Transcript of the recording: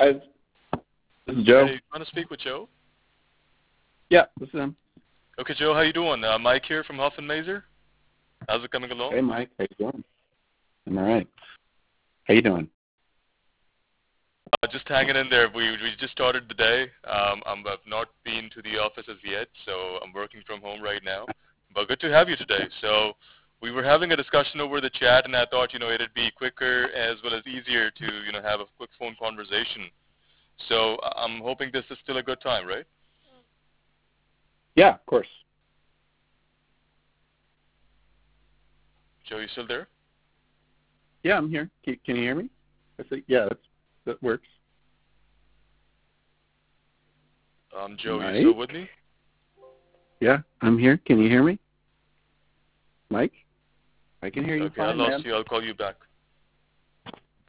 Hi, this is Joe. Hey, you want to speak with Joe? Yeah, this is him. Okay, Joe, how you doing? Mike here from Huff and Mazer. How's it coming along? Hey, Mike. How you doing? I'm all right. How you doing? Just hanging in there. We just started the day. I've not been to the office as yet, so I'm working from home right now. But good to have you today. So we were having a discussion over the chat, and I thought it'd be quicker as well as easier to have a quick phone conversation. So I'm hoping this is still a good time, right? Yeah, of course. Joe, you still there? Yeah, I'm here. Can you hear me? I think that works. Joe, you Mike? still with me? Yeah, I'm here. Can you hear me? Mike? I can hear you Okay, I fine, lost man. you. I'll call you back.